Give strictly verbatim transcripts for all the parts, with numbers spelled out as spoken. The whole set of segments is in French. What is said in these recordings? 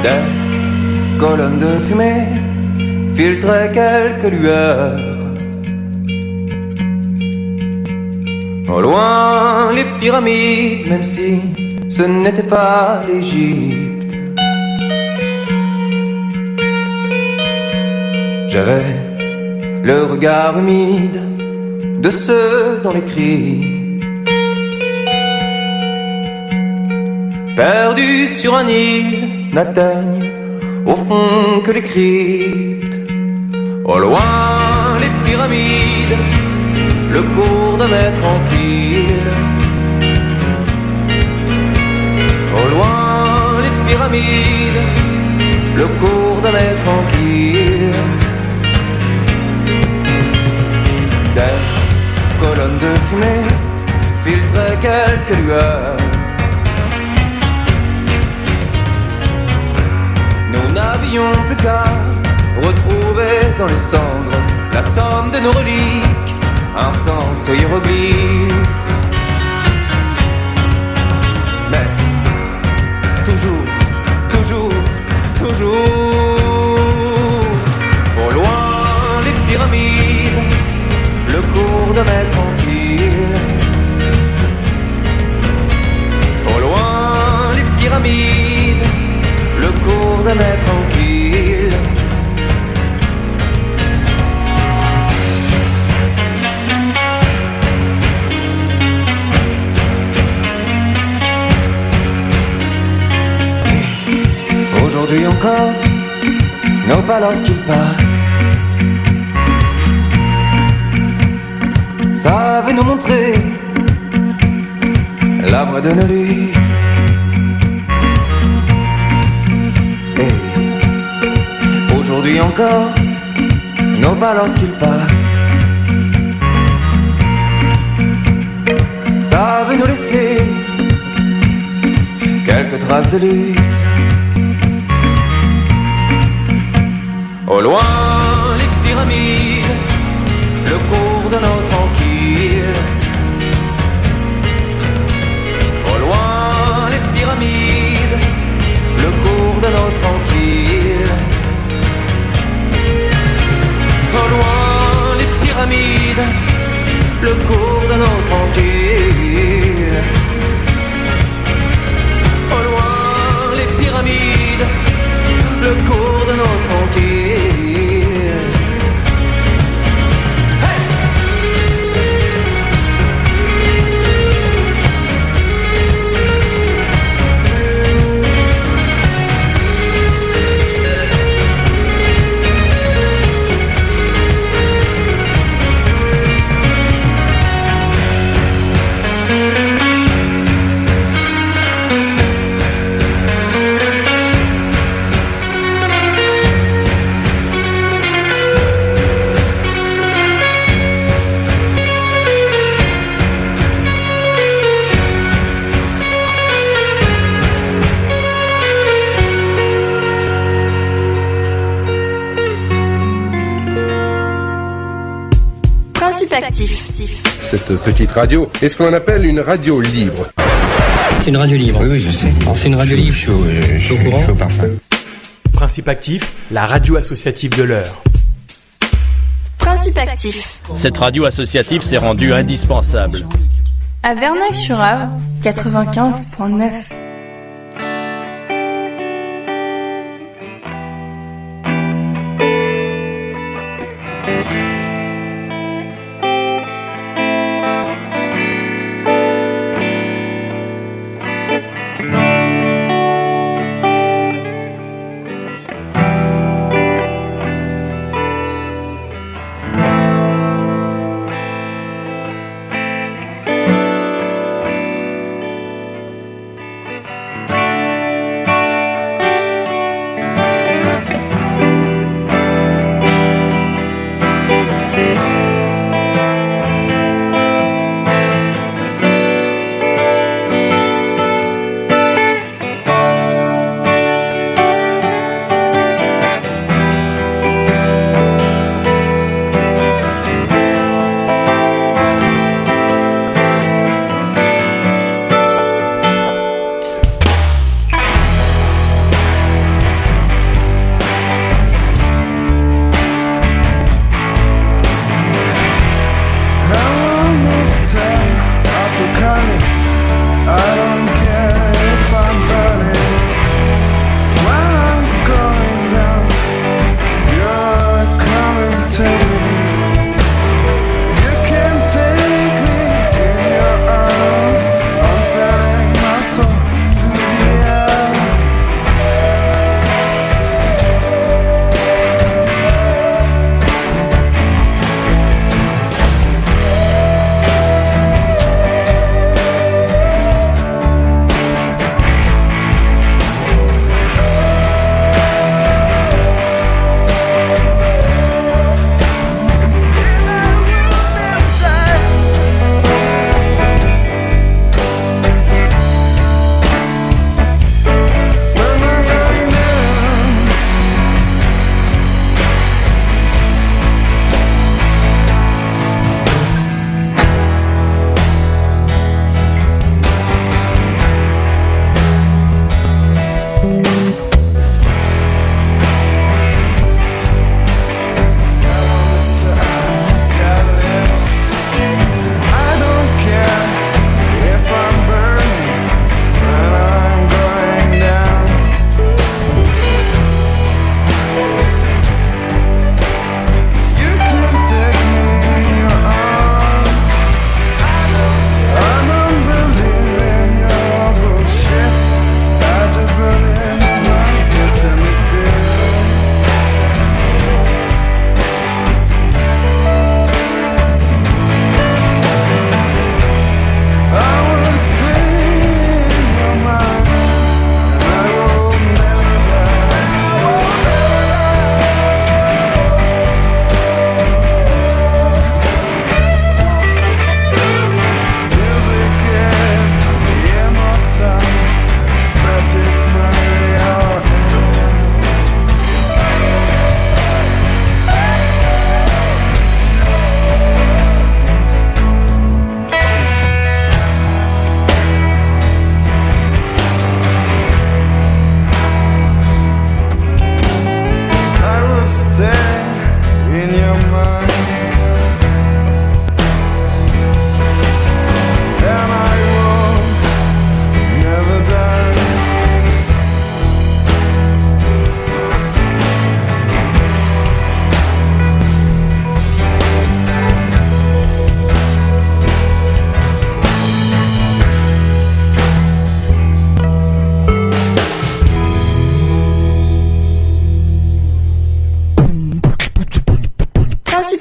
Des colonnes de fumée filtraient quelques lueurs. Au loin, les pyramides, même si ce n'était pas l'Égypte. J'avais le regard humide de ceux dont les cris, perdus sur un île, n'atteignent au fond que les cryptes. Au loin, les pyramides, le cours de mer tranquille. Au loin, les pyramides, le cours de mer tranquille. Des colonnes de fumée filtraient quelques lueurs. Nous n'avions plus qu'à retrouver dans les cendres la somme de nos reliques, un sens aux hiéroglyphes. Mais toujours, toujours, toujours, au loin les pyramides, le cours de mer tranquille. Au loin les pyramides, le cours de mer tranquille. Aujourd'hui encore, nos pas lorsqu'ils passent savent nous montrer la voie de nos luttes. Et aujourd'hui encore, nos pas lorsqu'ils passent savent nous laisser quelques traces de lutte. Au loin, les pyramides, le cours de nos tranquilles. Au loin, les pyramides, le cours de nos tranquilles. Au loin, les pyramides, le cours de nos tranquilles. Au loin, les pyramides, le cours de nos tranquilles. Actif. Cette petite radio est ce qu'on appelle une radio libre. C'est une radio libre. Oui, oui, je sais. C'est une radio libre. Je suis au, je, je, je suis au parfum. Principe Actif, la radio associative de l'heure. Principe Actif. Cette radio associative s'est rendue indispensable. À Verneuil-sur-Avre, quatre-vingt-quinze virgule neuf.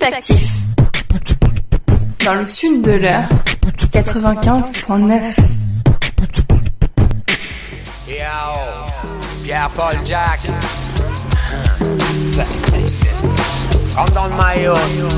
Actif. Dans le sud de l'heure, quatre-vingt-quinze virgule neuf. Yo, Pierre-Paul Jack. Rentre dans le maillot.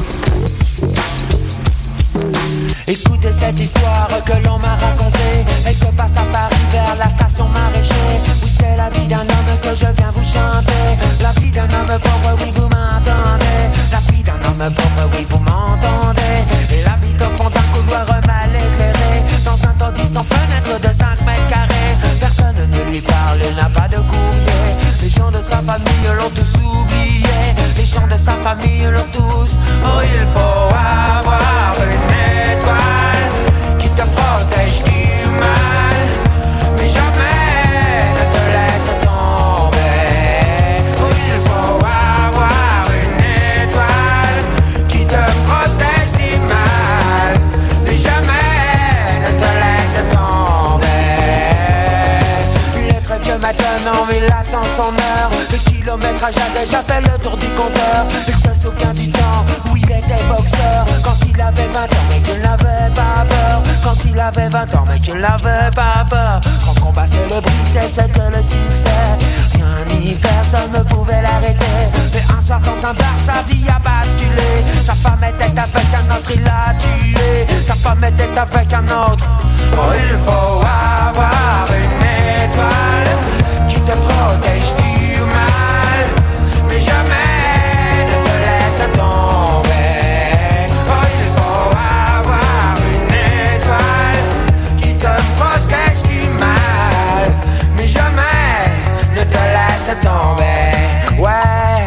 Écoutez cette histoire que l'on m'a racontée. Elle se passe à Paris vers la station Maraîcher. Oui, c'est la vie d'un homme que je viens vous chanter. La vie d'un homme pauvre, oui, vous m'entendez. La vie d'un homme pauvre, oui, vous m'entendez. Il habite au fond d'un couloir mal éclairé, dans un taudis sans fenêtre de cinq mètres carrés. Personne ne lui parle, il n'a pas de courrier. Les gens de sa famille l'ont tous oublié. Les gens de sa famille l'ont tous. Oh, il faut avoir une étoile qui te protège du mal, mais jamais ne te laisse tomber. Oh, il faut avoir une étoile qui te protège du mal, mais jamais ne te laisse tomber. Il est très vieux maintenant, mais il attend son heure. Le kilométrage a déjà fait le tour du compteur. Il se souvient du temps où il était boxeur, quand il avait vingt ans mais qu'il n'avait pas peur. Quand il avait vingt ans mais qu'il n'avait pas peur. Son combat célébrité c'était le succès. Rien ni personne ne pouvait l'arrêter. Mais un soir dans un bar sa vie a basculé. Sa femme était avec un autre, il l'a tué. Sa femme était avec un autre. Oh, il faut avoir une étoile qui te protège du mal, mais jamais ne te laisse tomber. Oh, il faut avoir une étoile qui te protège du mal, mais jamais ne te laisse tomber. Ouais.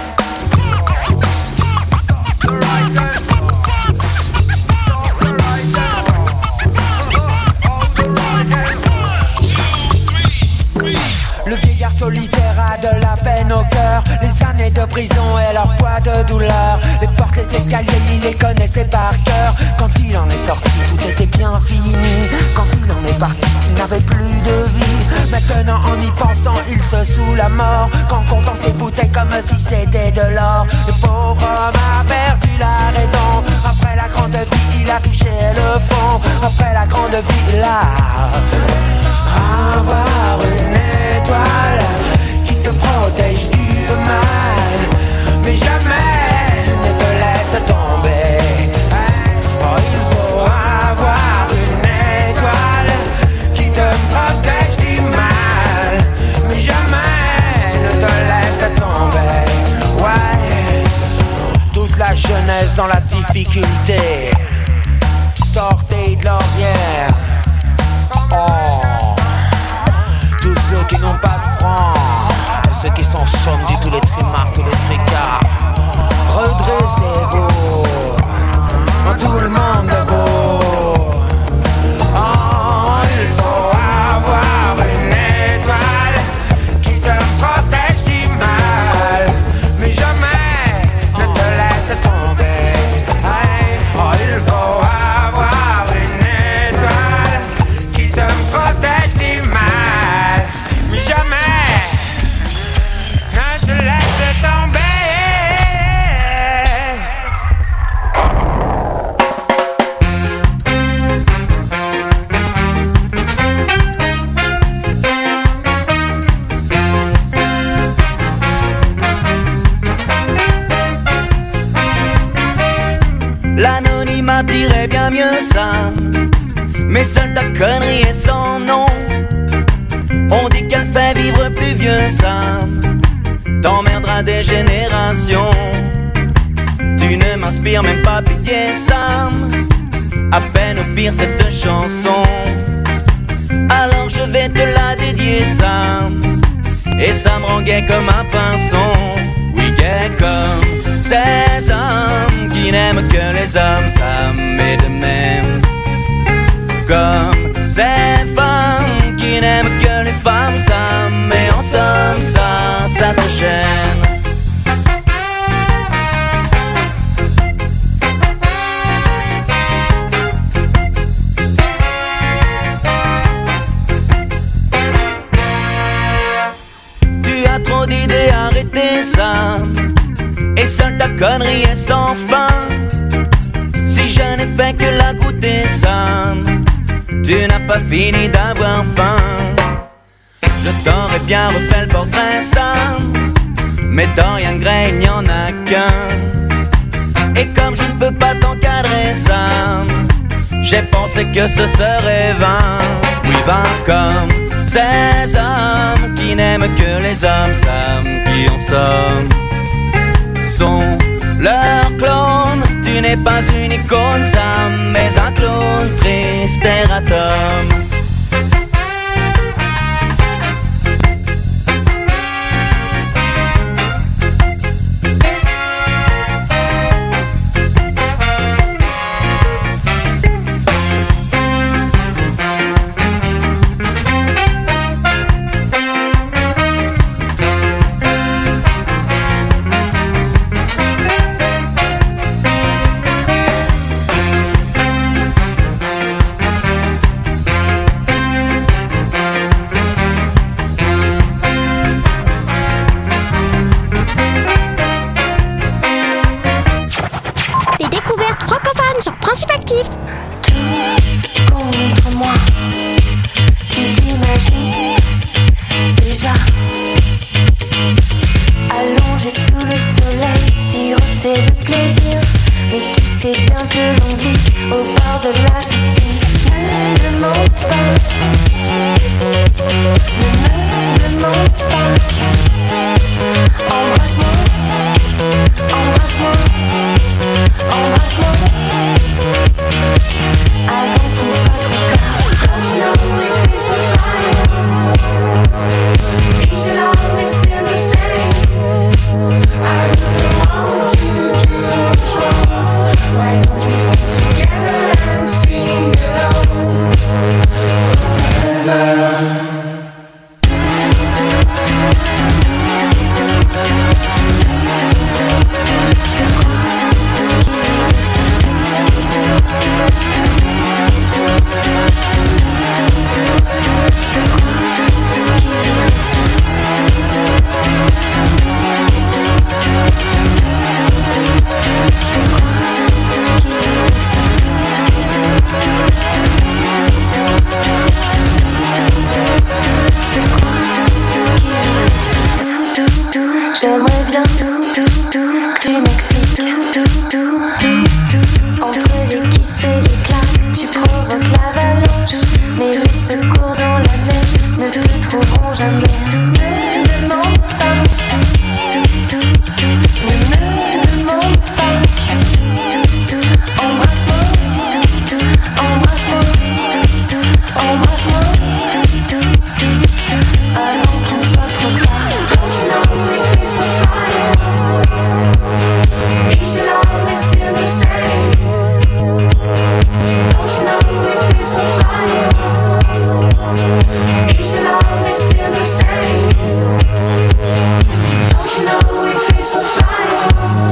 Le vieillard solitaire a de la peine au cœur. Les années de prison et leur poids de douleur. Les portes, les escaliers, il les connaissait par cœur. Quand il en est sorti, tout était bien fini. Quand il en est parti, il n'avait plus de vie. Maintenant en y pensant, il se sous la mort. Qu'en comptant ses bouteilles comme si c'était de l'or. Le pauvre homme a perdu la raison. Après la grande vie, il a touché le fond. Après la grande vie, il a avoir une étoile qui te protège du mal, mais jamais ne te laisse tomber. Oh, il faut avoir une étoile qui te protège du mal, mais jamais ne te laisse tomber. Ouais, toute la jeunesse dans la difficulté, sortez de l'ornière. Oh, tous ceux qui n'ont pas de francs, tous ceux qui sont chômes du tous les trimards, tous les tricards, redressez-vous, tout le monde est beau. Oh, il faut avoir une étoile qui te protège du mal, mais jamais ne te laisse tomber. Oh, il faut avoir une étoile qui te protège du mal, mais jamais ne te laisse tomber. L'anonymat dirait bien mieux ça, mais seule ta connerie et son nom. On dit qu'elle fait vivre plus vieux, Sam. T'emmerderas des générations. Tu ne m'inspires même pas pitié, Sam. À peine au pire cette chanson. Alors je vais te la dédier, Sam. Et ça me rend gai comme un pinson. Oui, gai comme ces hommes qui n'aiment que les hommes, Sam, et de même. Comme ces femmes qui n'aiment que les femmes, Sam, mais en somme, ça, ça t'enchaîne. Trop d'idées, arrêtez ça. Et seule ta connerie est sans fin. je n'ai fait que la goûter ça. Tu n'as pas fini d'avoir faim. Je t'aurais bien refait le portrait ça, mais Dorian Gray, il n'y en a qu'un. Et comme je ne peux pas t'encadrer ça, j'ai pensé que ce serait vain. Oui, vain comme ces hommes qui n'aiment que les hommes, Sam, qui en somme sont leurs clones. Tu n'es pas une icône, Sam, mais un clone triste erratum. Sur Principe Actif. Tout contre moi, tu t'imagines déjà allongé sous le soleil, siroter le plaisir. Mais tu sais bien que l'on glisse au bord de la piscine. Ne me demande pas, ne me demande pas. Embrasse-moi, embrasse-moi, embrasse-moi. Avant qu'il ne soit trop tard. Don't you know it feels so fire? Is it always still the same? I really want you to do what's wrong. Why don't we stick together and sing alone forever? J'aimerais bien que tu m'expliques entre les kisses et les claques, tu provoques l'avalanche. Mais les secours dans la neige ne te trouveront jamais. Ne me demande pas, ne me demande pas. Embrasse-moi, embrasse-moi, embrasse-moi. Avant qu'il ne soit trop tard. Don't you know it feels so fire? Is it always still the same? Don't you know it feels so fire? Is it always still the same? Don't you know it feels so fire?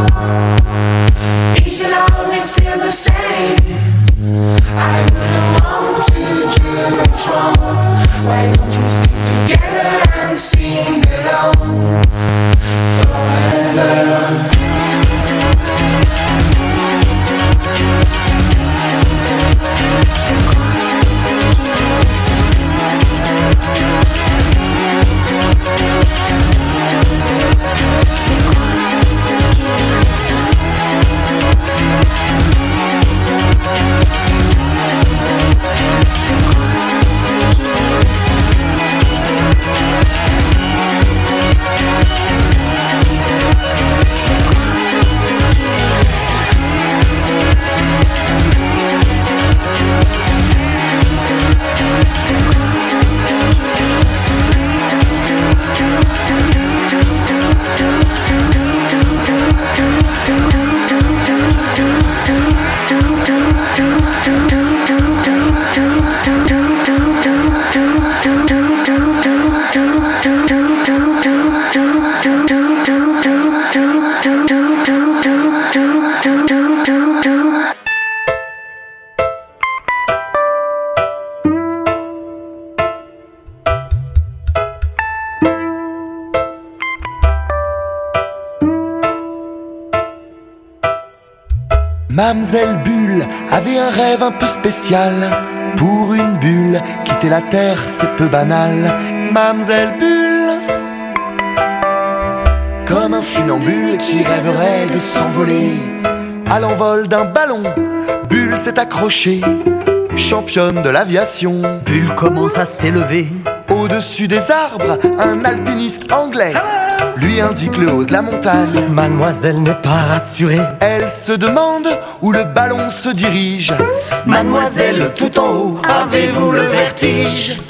Is it always still the same? I wouldn't want to do what's wrong. Why don't you stick together and sing alone forever? Mamselle Bulle Bulle avait un rêve un peu spécial. Pour une bulle, quitter la terre c'est peu banal. Mamselle Bulle, comme un funambule qui rêverait de s'envoler. À l'envol d'un ballon, Bulle s'est accrochée, championne de l'aviation. Bulle commence à s'élever. Au-dessus des arbres, un alpiniste anglais lui indique le haut de la montagne. Mademoiselle n'est pas rassurée. Elle se demande où le ballon se dirige. Mademoiselle, tout en haut, avez-vous le vertige?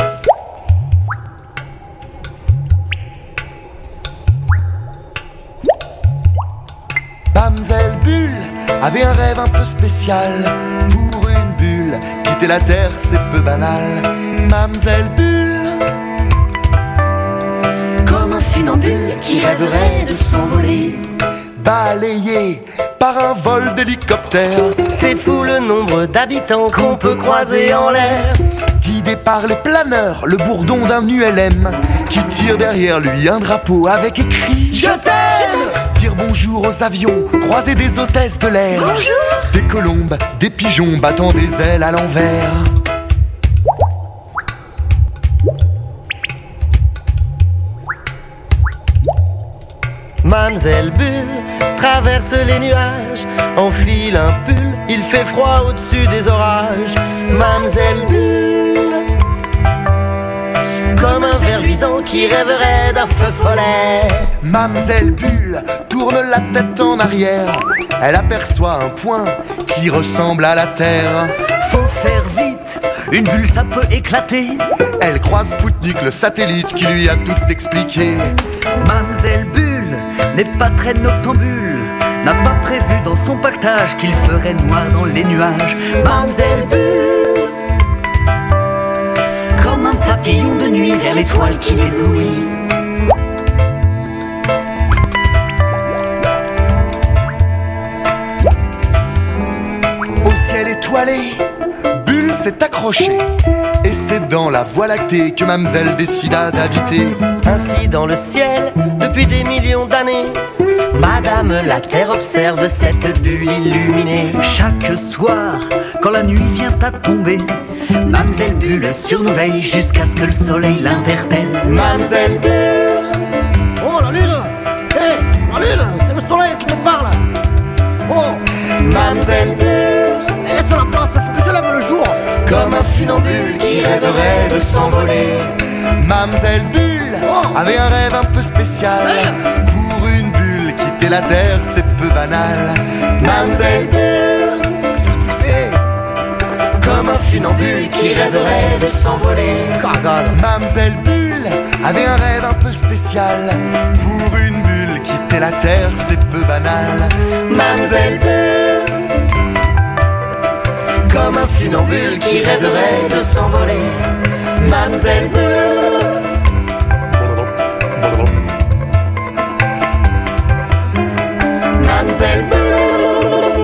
Mamselle Bulle avait un rêve un peu spécial. Pour une bulle, quitter la terre c'est peu banal. Mamselle Bulle, comme un funambule qui rêverait de s'envoler. Balayé par un vol d'hélicoptère. C'est fou le nombre d'habitants qu'on peut croiser en l'air. Guidé par les planeurs, le bourdon d'un U L M qui tire derrière lui un drapeau avec écrit Je t'aime. Dire bonjour aux avions, croiser des hôtesses de l'air. Bonjour. Des colombes, des pigeons battant des ailes à l'envers. Mamselle Bulle traverse les nuages, enfile un pull, il fait froid au-dessus des orages. Mamselle Bulle, comme un ver luisant qui rêverait d'un feu follet. Mamselle Bulle tourne la tête en arrière. Elle aperçoit un point qui ressemble à la terre. Faut faire vite, une bulle ça peut éclater. Elle croise Spoutnik, le satellite qui lui a tout expliqué. Mamselle Bulle n'est pas très noctambule, n'a pas prévu dans son pactage qu'il ferait noir dans les nuages. Mamselle Bulle, comme un papillon de nuit vers l'étoile qui l'éblouit. Au ciel étoilé, Bulle s'est accrochée. Et c'est dans la Voie lactée que Mamselle décida d'habiter. Ainsi dans le ciel, depuis des millions d'années, Madame la Terre observe cette bulle illuminée. Chaque soir, quand la nuit vient à tomber, Mamselle Bulle surveille jusqu'à ce que le soleil l'interpelle. Mamselle Bulle, oh la lune, hé, hey, la lune, c'est le soleil qui nous parle. Oh, Mamselle Bulle, laisse la place, faut que je lève le jour. Comme un funambule qui rêverait de s'envoler. Mamselle Bulle avait un rêve un peu spécial. Pour une bulle, quitter la terre c'est peu banal. Mamselle Bulle, qu'est-ce que tu fais? Comme un funambule qui rêverait de s'envoler. Mamselle Bulle avait un rêve un peu spécial. Pour une bulle, quitter la terre c'est peu banal. Mamselle Bulle, comme un funambule qui rêverait de s'envoler. Mamselle Bulle, Mamselle Bulle.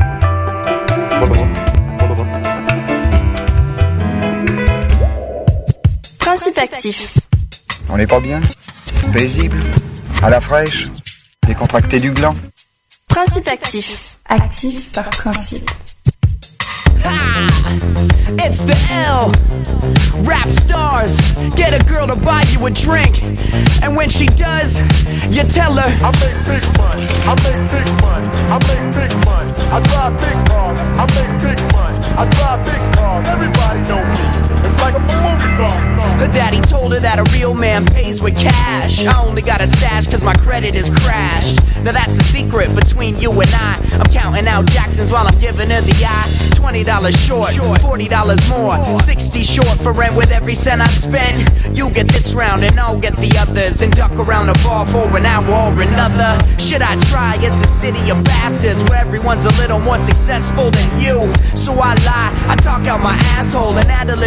Principe actif. On n'est pas bien? Paisible? À la fraîche? Décontracté du gland? Principe actif. Actif par principe. Ah, it's the L. Rap stars, get a girl to buy you a drink, and when she does, you tell her I make big money, I make big money, I make big money, I drive big cars, I make big money, I drive big cars, everybody know me, it's like I'm a movie star. Her daddy told her that a real man pays with cash. I only got a stash cause my credit is crashed. Now that's a secret between you and I. I'm counting out Jacksons while I'm giving her the eye. Twenty dollars short, forty dollars more, sixty short for rent with every cent I spend. You get this round and I'll get the others, and duck around the bar for an hour or another. Should I try? It's a city of bastards where everyone's a little more successful than you. So I lie, I talk out my asshole and add a little bit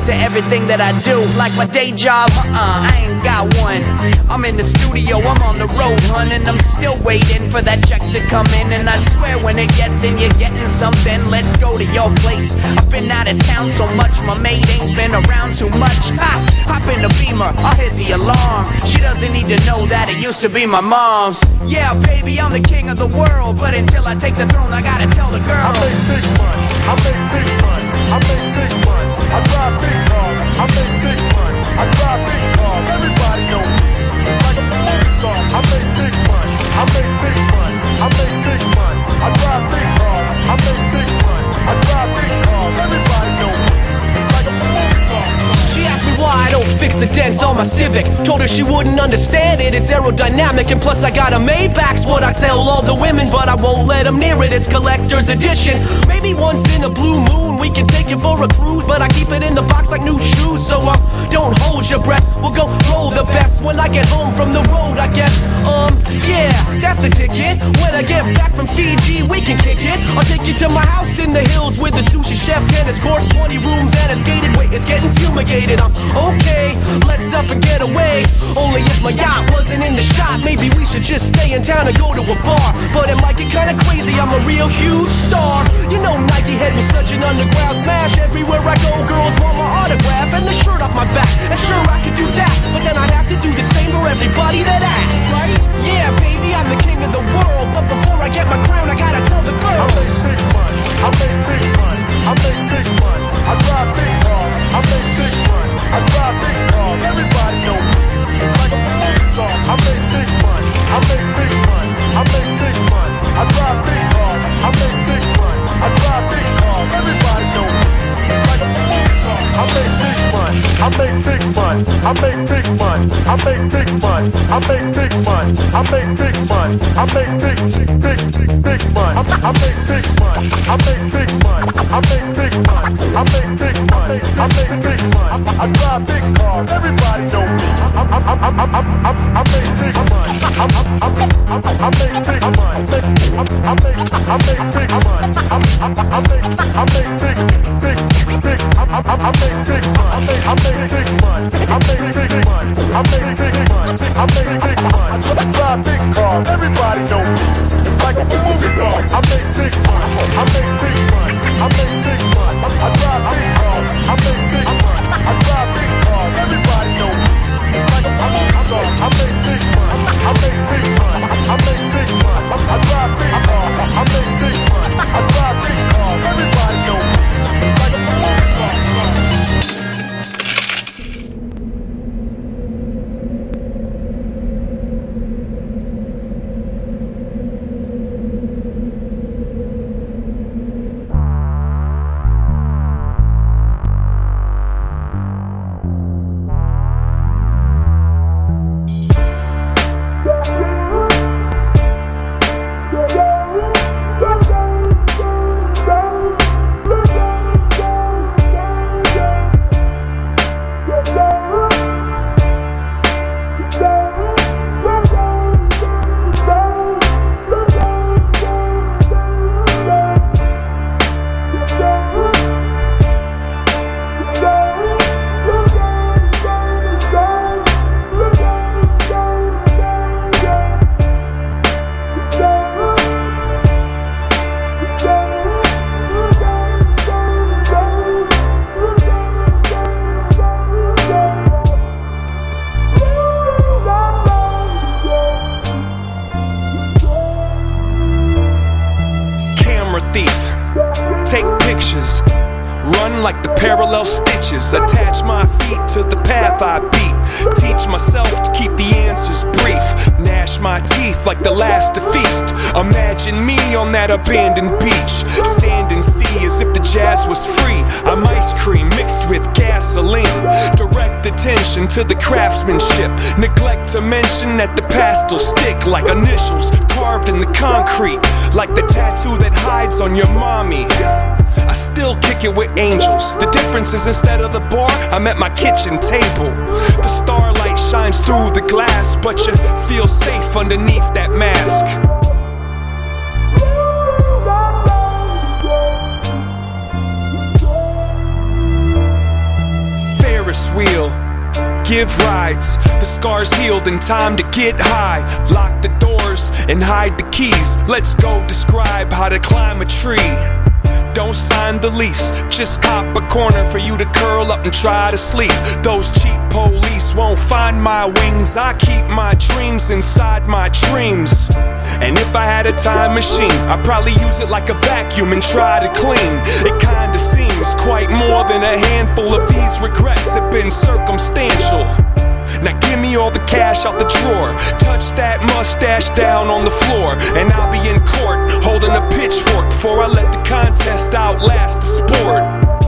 to everything that I do. Like my day job, uh-uh, I ain't got one. I'm in the studio, I'm on the road, hun, and I'm still waiting for that check to come in. And I swear when it gets in, you're getting something. Let's go to your place. I've been out of town so much, my maid ain't been around too much. Ha! Hop in the Beamer, I'll hit the alarm. She doesn't need to know that it used to be my mom's. Yeah, baby, I'm the king of the world, but until I take the throne, I gotta tell the girl. I make big money, I make big money, I make big money. I drive big cars, I make big money. I drive big cars, everybody knows me. Like a movie star, I make big money, I make big money, I make big money. I drive big cars, I make big money. I drive big cars, everybody knows me. Like a movie star. She asked me why I don't fix the dents on my Civic. Told her she wouldn't understand it, it's aerodynamic. And plus I got a Maybach's what I tell all the women. But I won't let them near it, it's collector's edition. Maybe once in a blue moon we can take it for a cruise. But I keep it in the box like new shoes. So uh, don't hold your breath, we'll go roll the best when I get home from the road, I guess. Um, yeah, that's the ticket. When I get back from Fiji we can kick it. I'll take you to my house in the hills with the sushi chef, tennis courts, twenty rooms and it's gated. Wait, it's getting fumigated. I'm okay, let's up and get away. Only if my yacht wasn't in the shot, maybe we should just stay in town and go to a bar. But it might get kinda crazy, I'm a real huge star. You know Nike Head was such an underground smash. Everywhere I go, girls want my autograph and the shirt off my back. And sure, I could do that, but then I'd have to do the same for everybody that asks, right? Yeah, baby, I'm the king of the world, but before I get my crown, I gotta tell the girls. I make big money, I make big money, I make big money. I drive big cars, I make big money. I drive big cars, everybody knows me. Like a movie star, I make big money, I make big money, I make big money. I drive big cars, I make big money. I drive big cars, everybody knows me. Like a movie star, I make big money, I make big money, I make big money, I make big money, I make big money, I make big money, I make big big big big money. I make big money, I make big money, I make big money, I make big money, I make big money. I drive big cars, everybody knows me. I I I I I I make big money. I I I I make big money. I make I make big money. I I make I make big big big. I I make big money. I make big money. I make big money. I make big money. I make big money. I drive big cars, everybody knows me. It's like a movie star. I make big money. I make big money. I make big money. I drive big cars. I make big money. I drive big cars, everybody knows me. It's like a movie star. I make big money. I make big money. I make big money. I drive big cars. I make big money. I drive big cars, everybody knows me. It's like a movie star. like the parallel stitches. Attach my feet to the path I beat. Teach myself to keep the answers brief. Gnash my teeth like the last to feast. Imagine me on that abandoned beach. Sand and sea as if the jazz was free. I'm ice cream mixed with gasoline. Direct attention to the craftsmanship. Neglect to mention that the past will stick like initials carved in the concrete. Like the tattoo that hides on your mommy. I still kick it with angels. The difference is instead of the bar, I'm at my kitchen table. The starlight shines through the glass, but you feel safe underneath that mask. wheel. Give rides, the scars healed in time to get high. Lock the doors and hide the keys. Let's go describe how to climb a tree. Don't sign the lease, just cop a corner for you to curl up and try to sleep. Those cheap police won't find my wings. I keep my dreams inside my dreams. And if I had a time machine, I'd probably use it like a vacuum and try to clean. It kinda seems quite more than a handful of these regrets have been circumstantial. Now give me all the cash out the drawer. Touch that mustache down on the floor, and I'll be in court holding a pitchfork before I let the contest outlast the sport.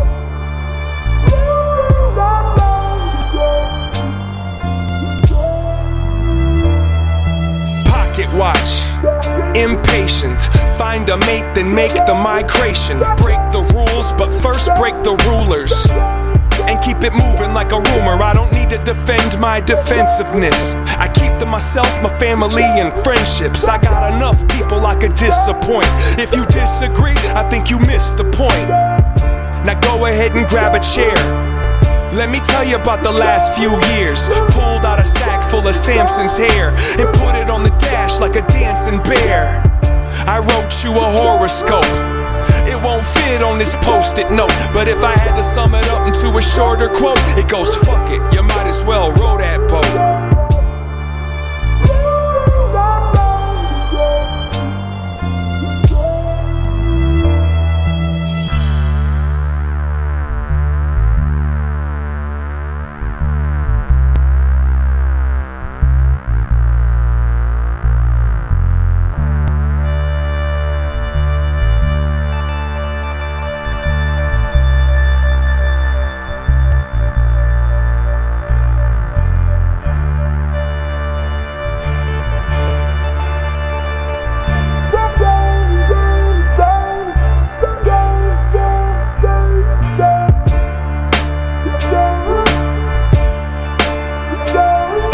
Pocket watch, impatient. Find a mate, then make the migration. Break the rules, but first break the rulers. And keep it moving like a rumor. I don't need to defend my defensiveness. I keep to myself, my family, and friendships. I got enough people I could disappoint. If you disagree, I think you missed the point. Now go ahead and grab a chair. Let me tell you about the last few years. Pulled out a sack full of Samson's hair and put it on the dash like a dancing bear. I wrote you a horoscope. It won't fit on this post-it note, but if I had to sum it up into a shorter quote, it goes, fuck it, you might as well